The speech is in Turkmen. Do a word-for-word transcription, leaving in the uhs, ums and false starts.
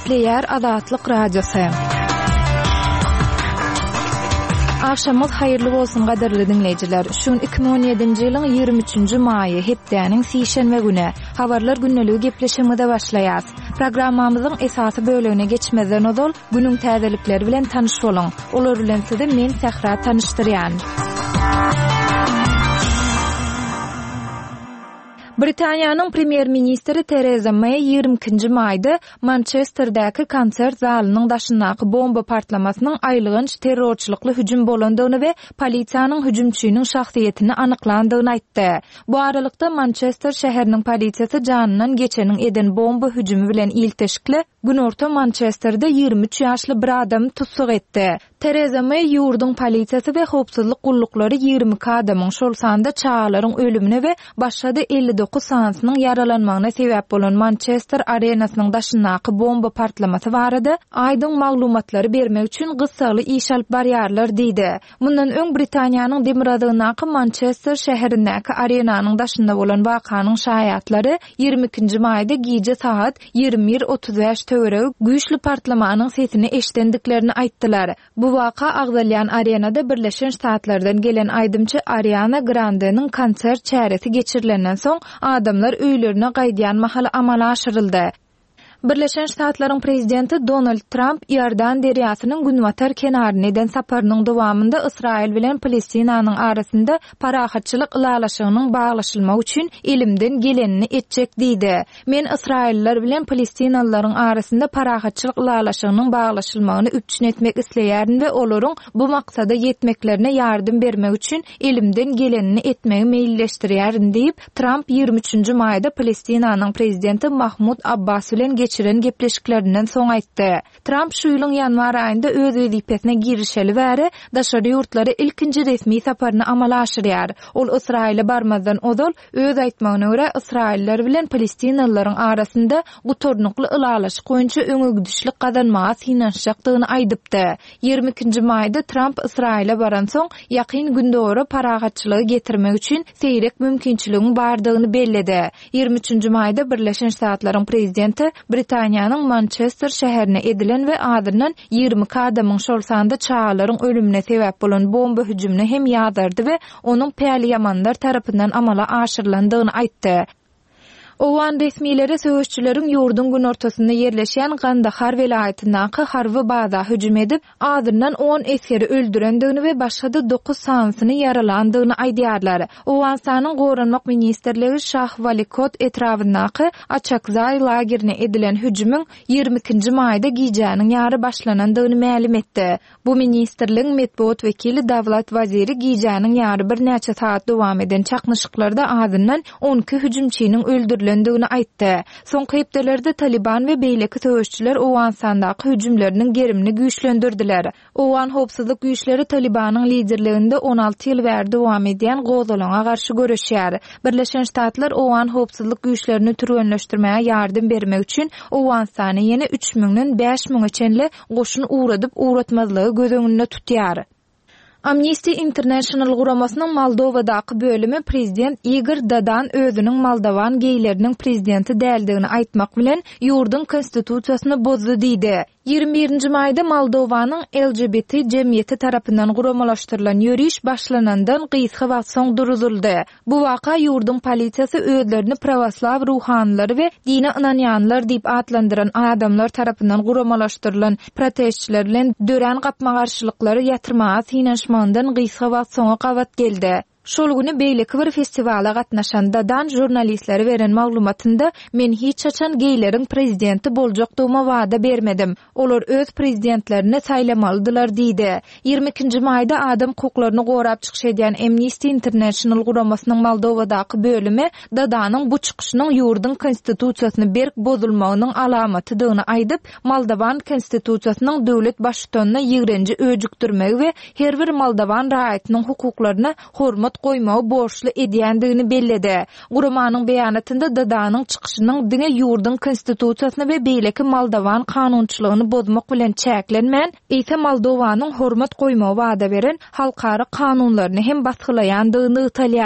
Esleyer Azatlyk Radiosu. Akşamyz haýyrly bolsun gaderli dinleýijiler. Şun iki bin on ýedinji ýylyň ýygrimi üçünji maýy hepdäniň sişenme güni. Habarlar günneligi gepleşiginde başlaýas. Programmamyzyň esasy bölegine geçmezden odol günüň täzelikleri bilen tanyş boluň. Olar bilen sizi men Sahra tanışdyrýan. Britaniýanyň premier ministri Theresa May ýygrimi ikinji maýda Manchesterdäki konsert zalynyň daşyndaky bomba partlamasynyň aýlygynç terrorçylykly hüjüm bolandygyny we polisiýanyň hüjümçüniň şahsiýetini anyklandygyny aýtdy. Bu aralykda Manchester şäheriniň polisiýasy janynyň geçeniň eden bomba hüjümi bilen ilteşikli günorta Manchesterda ýygrimi üç ýaşly bir adamy tutsuk etdi. Theresa May ýurdun polisiýasy we howpsuzlyk gullukları ýygrimi iki adamyň şol sanda çağalaryň ölümine we başga da elli dokuz sanasynyň yaralanmagyna sebäp bolan Manchester arenasynyň daşyndaky bomba partlamasy barady. Aýdyň maglumatlary bermek üçin gysgaly iş alyp barýarlar diýdi. Mundan öň Britaniýanyň demir adyndaky Manchester şäherindäki arenanyň daşynda bolan wakanyň şahaýatlary ýygrimi ikinji maýda gije saat ýygrimi bir otuz beş töwereg güýçli partlamanyň sesini eşitendiklerini aýtdylar. Bu waka Agdalyan arenada Birleşen Ştatlardan gelen aýdymçy Ariana Grande'niň konsert çäresi geçirilenden soň adamlar öýlerine gaýdýan mahala amala aşyryldy. Birleşen Ştatlaryň prezidenti Donald Trump Ýardan derýasynyň günwatar kenaryna eden saparynyň dowamında Israil bilen Palestinanyň arasynda parahatçylyk ulalaşygynyň baglaşylmagy üçin elimden gelenini etjek diýdi. Men Israilliler bilen Palestinalylaryň arasynda parahatçylyk ulalaşygynyň baglaşylmagyny üpçün etmek isleýärin we olaryň bu maksada ýetmeklerine ýardym bermek üçin elimden gelenini etmegi meýilleşdirýärin diýip Trump ýygrimi üçünji maýda Palestinanyň prezidenti Mahmud Abbas bilen geçiren gepleşiklerinden soň aýtdy. Trump şu ýylyň ýanwar aýynda öz wezipesine girişeli bäri daşary ýurtlary ilkinji resmi saparyny amala aşyrýar. Ol Israile barmazdan odol öz aýtmagyna görä Israilliler bilen Palestinalylaryň arasynda gutornukly ulalaşyk goýunça öňügdüşlik gazanmaga synanşjakdygyny aýdypdy. ýygrimi ikinji maýda Trump Israile baran soň ýakyn gündöre paragatçylygy getirmek üçin seýrek mümkinçiligiň bardygyny belledi. ýygrimi üçünji maýda Birleşen Ştatlaryň prezidenti Britaniýanyň Manchester şäherine edilen we adından ýygrimi iki adamyň şol sanda çağalaryň ölümine sebäp bolan bomba hüjümine hem ýazardy we onuň päliýamanlar tarapyndan amala aşyrylandygyny aýtdy. Owan resmileri söwüşçüleriň ýurdun gün ortasynda ýerleşýän Gandahar welaýatyndaky harby baza hüjüm edip, adından on eskeri öldürendigini we başga da dokuz sanasyny yaralandygyny aýdýarlar. Owan sanyň goranmak ministrligi Şahwalikot etrafyndaky Açakzay lagerine edilen hüjümüň ýygrimi ikinji maýda gijanyň ýary başlanandygyny ma'lum etdi. Bu ministrligiň medpuat wekili Dawlat waziri gijanyň ýary bir näçe saat dowam eden çaknyşyklarda adından on iki hüjümçiniň öldürilýändigini aýtdy. Soňky hepdelerde Taliban we beýleki söwüşçüler Owan sandaky hüjümleriniň gerimini güýçlendirdiler. Owan howpsuzlyk güýçleri Talibanyň liderliginde on alty ýyl bäri dowam edýän gozalaňa garşy görüşýär. Birleşen Ştatlar Owan howpsuzlyk güýçlerini türgenleşdirmäge ýardym bermek üçin Owan sany ýene üç miňden beş miňe çenli goşun uğradyp uğratmazlygy göz öňünde tutýar. Amnesty International guramasynyň Moldowadaky bölümi prezident Igor Dadan özüniň Moldowan geýleriniň prezidenti däldigini aýtmak bilen ýurdun konstitusiýasyny bozdy diýdi. ýygrimi birinji maýda Moldowanyň L G B T jemgyýeti tarapyndan guramalaşdyrylan ýöriş başlanandan gysga wagt soň duruzuldy. Bu waka ýurdun polisiýasy özlerini prawaslaw ruhanlary we dine inanýanlar diýip adlandyran adamlar tarapyndan guramalaşdyrylan protestçiler bilen dören gapma garşylyklary ýatyrmaga synanşmandan gysga wagt soňa gawat geldi. Şol güni beýleki bir festiwala gatnaşan Dadan jurnalistlere beren maglumatynda men hiç açan geýleriň prezidenti boljakdygyma wada bermedim. Olar öz prezidentlerini saýlamalydylar diýdi. ýygrimi ikinji maýda adam hukuklaryny gorap çykyş edýän Amnesty International guramasynyň Moldowadaky bölümi Dadanyň bu çykyşynyň ýurdun konstitusiýasyny berk bozulmagynyň alamatydygyny aýdyp, Moldowan konstitusiýasynyň döwlet başçysyna ýigrenji öjükdirmegi we her bir Moldowan raýatynyň hukuklaryna hormat goýmagy borçly edýändigini belledi. Guramanyň beýanatynda Dadanyň çykyşynyň diňe ýurdun konstitusiýasyny we beýleki Moldowan kanunçylygyny bozmak bilen çäklenmän, ýa-da Moldowanyň hormat goýmagy wada beren halkara kanunlaryny hem baskılaýandygyny